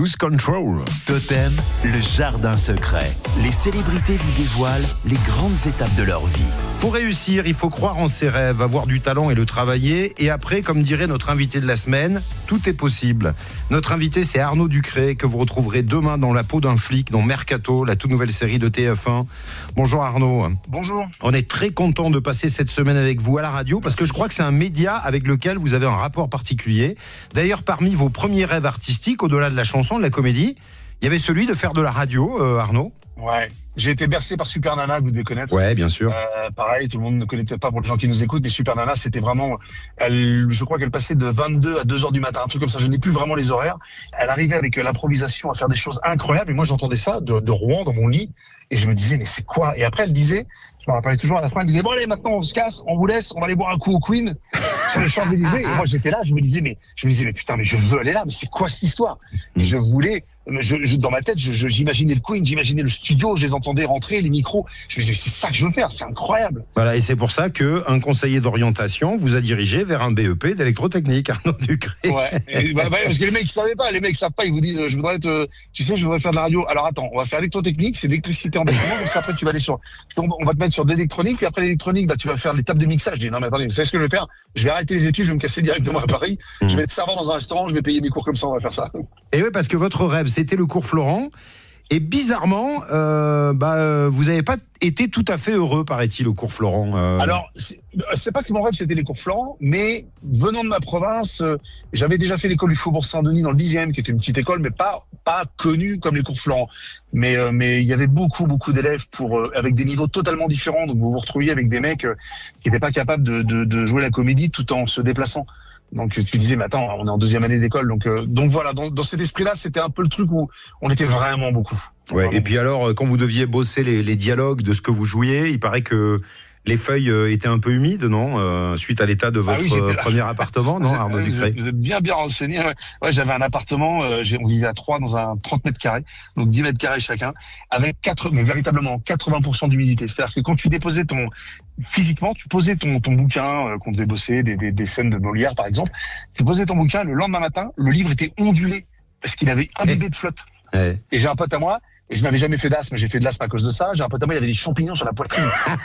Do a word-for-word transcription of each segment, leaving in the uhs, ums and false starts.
Lose Control. Totem, le jardin secret. Les célébrités vous dévoilent les grandes étapes de leur vie. Pour réussir, il faut croire en ses rêves, avoir du talent et le travailler. Et après, comme dirait notre invité de la semaine, tout est possible. Notre invité, c'est Arnaud Ducré, que vous retrouverez demain dans La peau d'un flic, dans Mercato, la toute nouvelle série de T F un. Bonjour Arnaud. Bonjour. On est très content de passer cette semaine avec vous à la radio, parce que je crois que c'est un média avec lequel vous avez un rapport particulier. D'ailleurs, parmi vos premiers rêves artistiques, au-delà de la chanson, de la comédie, il y avait celui de faire de la radio, euh, Arnaud. Ouais, j'ai été bercé par Super Nana, que vous devez connaître. Ouais, bien sûr. Euh, pareil, tout le monde ne connaît peut-être pas pour les gens qui nous écoutent, mais Super Nana, c'était vraiment, elle, je crois qu'elle passait de vingt-deux à deux heures du matin, un truc comme ça. Je n'ai plus vraiment les horaires. Elle arrivait avec l'improvisation à faire des choses incroyables. Et moi, j'entendais ça de, de Rouen dans mon lit, et je me disais, mais c'est quoi? Et après, elle disait, je me rappelais toujours à la fin, elle disait, bon allez, maintenant on se casse, on vous laisse, on va aller boire un coup au Queen sur les Champs-Élysées. Et moi, j'étais là, je me disais, mais je me disais, mais putain, mais je veux aller là, mais c'est quoi cette histoire? Et je voulais, je, je, dans ma tête, je, je, j'imaginais le Queen, j'imaginais le studio, je les entendais rentrer, les micros. Je me disais, c'est ça que je veux faire, c'est incroyable. Voilà, et c'est pour ça qu'un conseiller d'orientation vous a dirigé vers un B E P d'électrotechnique, Arnaud Ducré. Ouais, et, bah, bah, parce que les mecs, ils savaient pas, les mecs savent pas, ils vous disent, je voudrais être, tu sais, je voudrais faire de la radio. Alors attends, on va faire électrotechnique, c'est l'électricité en bâtiment, donc après tu vas aller sur, on va te mettre sur de l'électronique, puis après l'électronique, bah, tu vas faire les tables de mixage. Je dis, non mais attendez, vous savez ce que je vais faire? Je vais arrêter les études, je vais me casser directement à Paris, mmh. je vais être serveur dans un restaurant, je vais payer mes cours comme ça, on va faire ça. Et oui, parce que votre rêve, c'était le cours Florent. Et bizarrement, euh, bah, vous n'avez pas été tout à fait heureux, paraît-il, au cours Florent. Euh... Alors, c'est, c'est pas que mon rêve, c'était les cours Florent, mais venant de ma province, euh, j'avais déjà fait l'école du Faubourg Saint-Denis dans le dixième, qui était une petite école, mais pas pas connue comme les cours Florent. Mais euh, mais il y avait beaucoup beaucoup d'élèves pour euh, avec des niveaux totalement différents. Donc vous vous retrouviez avec des mecs euh, qui n'étaient pas capables de, de de jouer la comédie tout en se déplaçant. Donc tu disais, mais attends, on est en deuxième année d'école, donc euh, donc voilà, dans, dans cet esprit-là, c'était un peu le truc où on était vraiment beaucoup. Ouais. Vraiment. Et puis alors, quand vous deviez bosser les, les dialogues de ce que vous jouiez, il paraît que les feuilles étaient un peu humides, non euh, suite à l'état de votre ah oui, premier appartement, non, Arnaud Ducré? Vous êtes, vous êtes bien bien renseigné. Ouais, ouais j'avais un appartement, euh, j'ai, on vivait à trois dans un trente mètres carrés, donc dix mètres carrés chacun, avec quatre, mais véritablement quatre-vingts pour cent d'humidité. C'est-à-dire que quand tu déposais ton, physiquement, tu posais ton, ton bouquin euh, qu'on devait bosser, des, des, des scènes de Molière par exemple, tu posais ton bouquin, le lendemain matin, le livre était ondulé parce qu'il avait un bébé de flotte. Ouais. Et j'ai un pote à moi. Et je n'avais jamais fait d'asthme, j'ai fait de l'asthme à cause de ça. J'ai un pote à moi, il avait des champignons sur la poitrine.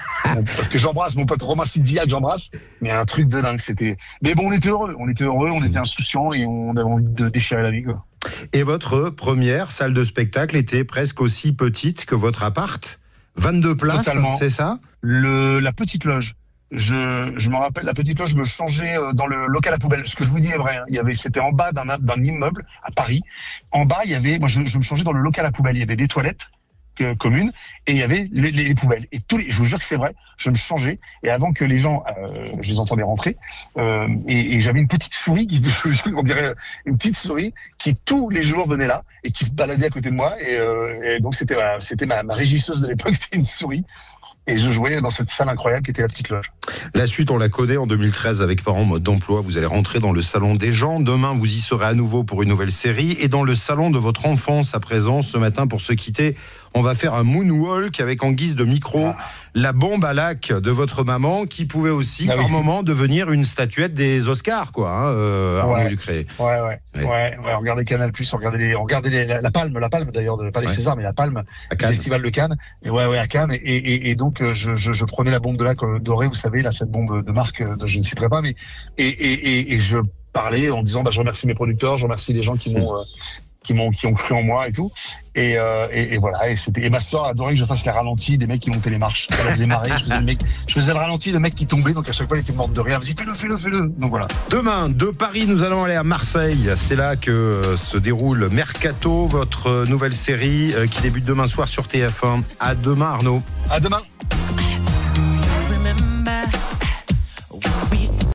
que j'embrasse, mon pote Romain Sidia que j'embrasse. Mais un truc de dingue, c'était. Mais bon, on était heureux, on était heureux, on était insouciants et on avait envie de déchirer la vie, quoi. Et votre première salle de spectacle était presque aussi petite que votre appart? vingt-deux places, Totalement. C'est ça? Le, la petite loge. Je, je me rappelle, la petite loge, je me changeais dans le local à poubelle. Ce que je vous dis est vrai. Hein. Il y avait, c'était en bas d'un, d'un immeuble à Paris. En bas, il y avait, moi, je, je me changeais dans le local à poubelle. Il y avait des toilettes que, communes et il y avait les, les, les poubelles. Et tous les, je vous jure que c'est vrai. Je me changeais et avant que les gens, euh, je les entendais rentrer, euh, et, et j'avais une petite souris qui, on dirait une petite souris qui tous les jours venait là et qui se baladait à côté de moi. Et, euh, et donc c'était, ma, c'était ma, ma régisseuse de l'époque. C'était une souris. Et je jouais dans cette salle incroyable qui était la petite loge. La suite, on la connaît en deux mille treize avec Parents mode d'emploi. Vous allez rentrer dans le salon des gens. Demain, vous y serez à nouveau pour une nouvelle série. Et dans le salon de votre enfance à présent, ce matin, pour se quitter, on va faire un moonwalk avec en guise de micro ah. la bombe à lac de votre maman qui pouvait aussi, ah, par oui. moment, devenir une statuette des Oscars, quoi, hein, euh, Arnaud ouais. Ducré. Ouais, ouais, ouais, ouais, ouais. Regardez Canal+, regardez les, regardez les, la, la Palme, la Palme d'ailleurs, de, pas les ouais. Césars, mais la Palme, le Festival de Cannes. Et ouais, ouais, à Cannes. Et, et, et donc, je, je, je prenais la bombe de lac dorée, vous savez, là, cette bombe de marque, de, je ne citerai pas, mais et, et, et, et je parlais en disant, bah, je remercie mes producteurs, je remercie les gens qui m'ont. Euh, qui m'ont qui ont cru en moi et tout et euh, et, et voilà et c'était et ma soeur adorait que je fasse les ralentis des mecs qui montaient les marches, ça la faisait marrer. je faisais le mec je faisais le ralenti, le mec qui tombait, donc à chaque fois il était mort de rire, elle me disait fais-le fais-le fais-le donc voilà. Demain de Paris nous allons aller à Marseille, c'est là que se déroule Mercato, votre nouvelle série qui débute demain soir sur T F un. À demain Arnaud. À demain.